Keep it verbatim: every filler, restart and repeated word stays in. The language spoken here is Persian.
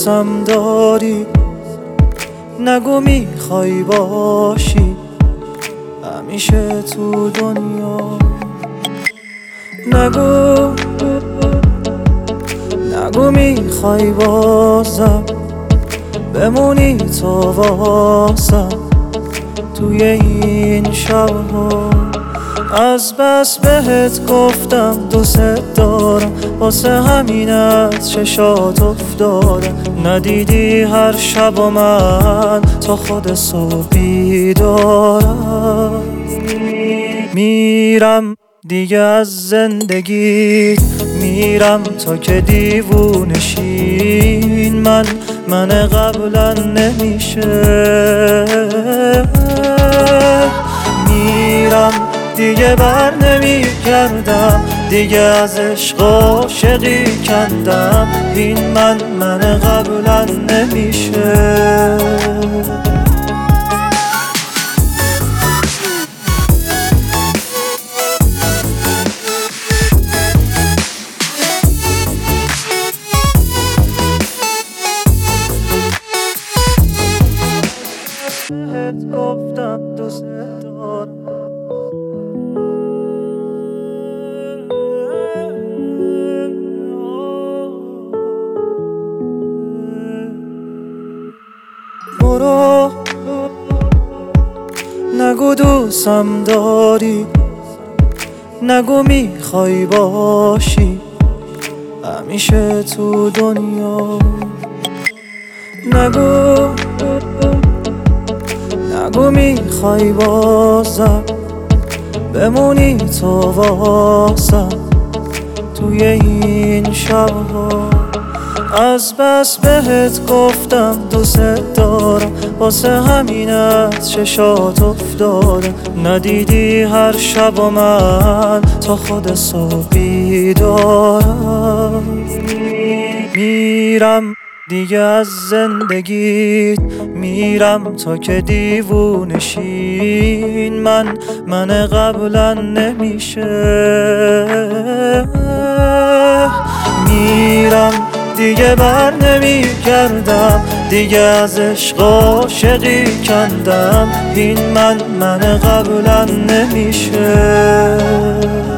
دوستم داری، نگو میخوای باشی همیشه تو دنیا. نگو نگو میخوای بازم بمونی تو واسم توی این شبها. از بس بهت گفتم دوست دارم، واسه همین از چشات افتادم. ندیدی هر شب و من تا خود صبح بیدارم. میرم دیگه از زندگیت، میرم تا که دیوونشین من من قبلا نمیشه. میرم دیگه بر نمیگردم، دیگه از عشق عاشقی کندم. این من من قبلا نمیشه. بهت گفتم دوست دارم. برو نگو دوستم داری، نگو میخوای باشی همیشه تو دنیا. نگو نگو میخوای بازم بمونی تو واسم توی این شبها. از بس بهت گفتم دوست دارم، واسه همین از چشات افتادم. ندیدی هر شب و من تا خود صبح بیدارم. میرم دیگه از زندگیت، میرم تا که دیوونشین من من قبلا نمیشه. میرم دیگه بر نمیگردم، دیگه از عشق عاشقی کندم. این من من قبلا نمیشه.